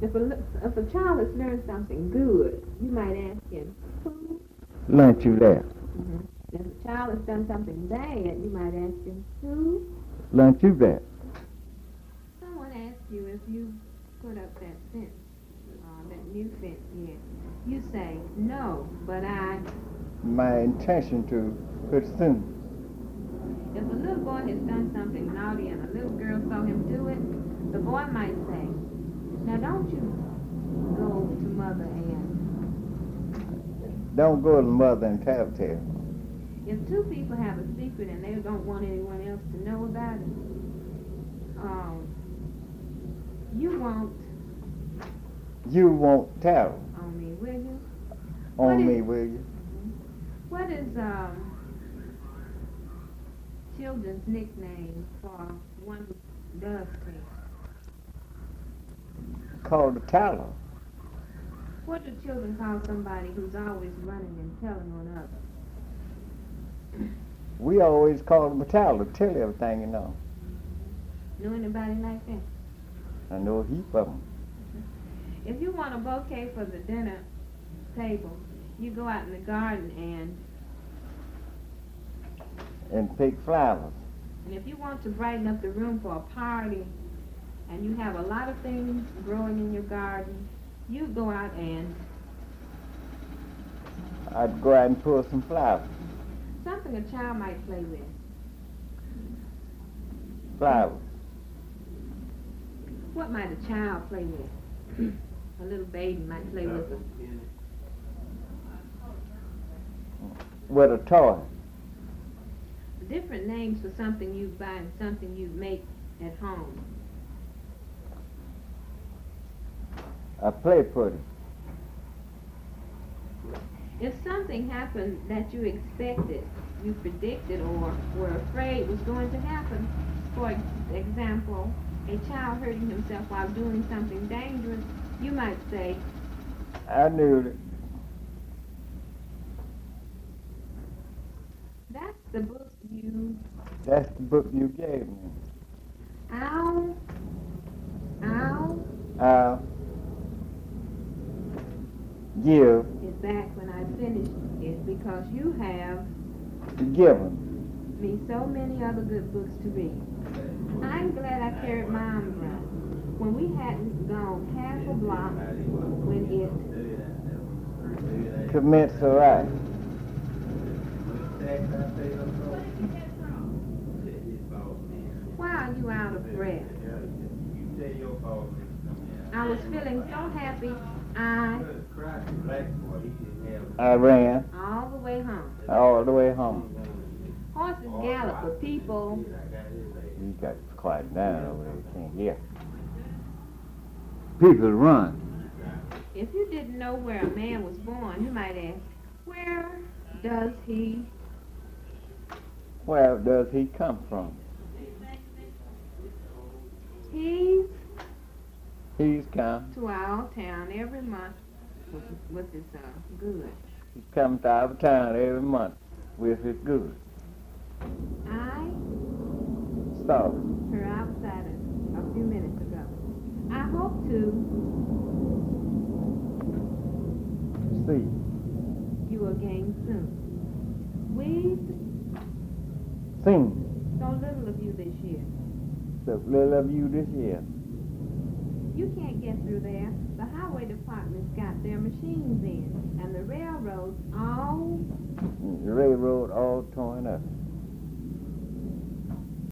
If a child has learned something good, you might ask him, who? Learned you that? Mm-hmm. If a child has done something bad, you might ask him, who? Learned you that? Someone asks you if you put up that fence, that new fence yet. You say, no, but My intention to put soon. If a little boy has done something naughty and a little girl saw him do it, the boy might say, now don't you go to Mother and... Don't go to mother and tell. If two people have a secret and they don't want anyone else to know about it, you won't tell. On me, will you? On me, will you? What is children's nickname for one who does things? Called a teller. What do children call somebody who's always running and telling on others? We always call them a teller. Tell everything you know. Know anybody like that? I know a heap of them. If you want a bouquet for the dinner table, you go out in the garden and pick flowers. And if you want to brighten up the room for a party, and you have a lot of things growing in your garden, you go out and... I'd go out and pull some flowers. Something a child might play with. Flowers. What might a child play with? A little baby might play with them. With a toy. Different names for something you buy and something you make at home. A play pudding. If something happened that you expected, you predicted, or were afraid was going to happen, for example, a child hurting himself while doing something dangerous, you might say, I knew it. That's the book you gave me. I'll give is back when I finished it because you have given me so many other good books to read. I'm glad I carried my umbrella when we hadn't gone half a block when it commenced to rise. Why are you out of breath? I was feeling so happy I ran all the way home. Horses gallop, but people... You got to quiet down over there. You can't hear. People run. If you didn't know where a man was born, you might ask, where does he come from? He's come to our town every month with his goods. He's come to our town every month with his goods. I saw her outside a few minutes ago. I hope to see you again soon. We've seen so little of you this year. You can't get through there. The highway department's got their machines in, and the railroad all torn up.